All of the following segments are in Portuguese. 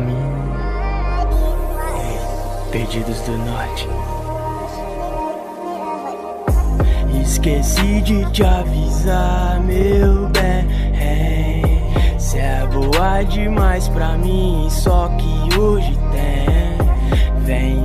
mim. Perdidos do Norte. Esqueci de te avisar, meu bem. Cê é boa demais pra mim, só que hoje tem. Vem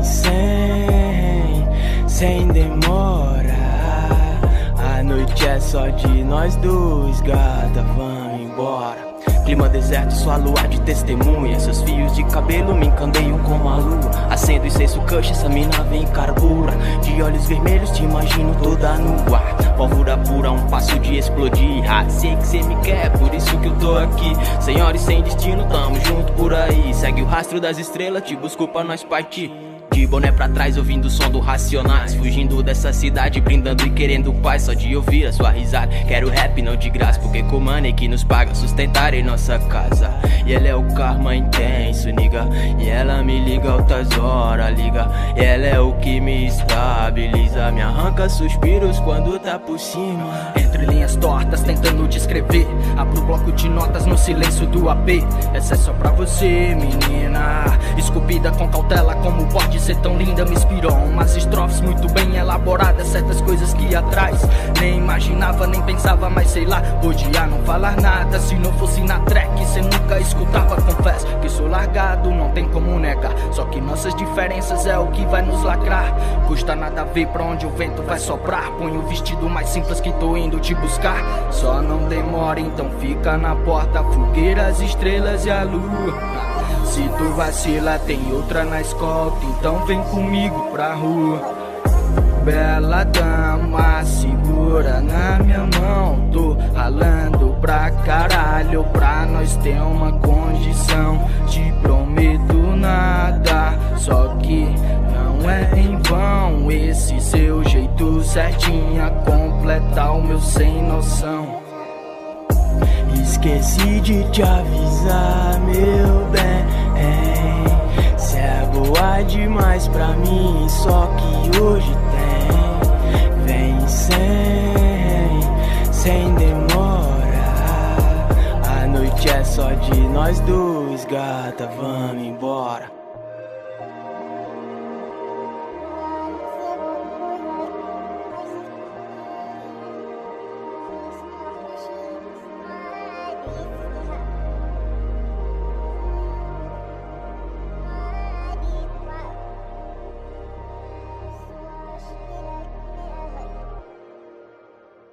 sem demora. A noite é só de nós dois, gata, vamos embora. Clima deserto, sua lua de testemunha. Seus fios de cabelo me encandeiam como a lua. Acendo e incenso cush, essa mina vem carbura. De olhos vermelhos te imagino toda nua. Pólvora pura, um passo de explodir. Sei que cê me quer, por isso que eu tô aqui. Sem hora e sem destino, tamo junto por aí. Segue o rastro das estrelas, te busco pra nós partir. De boné pra trás, ouvindo o som do Racionais. Fugindo dessa cidade, brindando e querendo paz. Só de ouvir a sua risada. Quero rap, não de graça, porque com money que nos paga sustentar em nossa casa. E ela é o karma intenso, nigga. E ela me liga altas horas, liga. E ela é o que me estabiliza. Me arranca suspiros quando tá por cima. Entre linhas tortas, tentando descrever. Abro o bloco de notas no silêncio do AP. Essa é só pra você, menina. Esculpida com cautela, como pode ser tão linda, me inspirou umas estrofes muito bem elaboradas, certas coisas que atrás nem imaginava, nem pensava, mas sei lá, podia não falar nada. Se não fosse na track, cê nunca escutava. Confesso que sou largado, não tem como negar. Só que nossas diferenças é o que vai nos lacrar. Custa nada ver pra onde o vento vai soprar. Põe o vestido mais simples que tô indo te buscar. Só não demora, então fica na porta. Fogueira, as estrelas e a lua. Se tu vacila, tem outra na escolta, então vem comigo pra rua. Bela dama, segura na minha mão. Tô ralando pra caralho, pra nós ter uma condição. Te prometo nada, só que não é em vão. Esse seu jeito certinho a completar o meu sem noção. Esqueci de te avisar, meu bem. Cê é boa demais pra mim, só que hoje tem. Vem sem demora. A noite é só de nós dois, gata, vamos embora.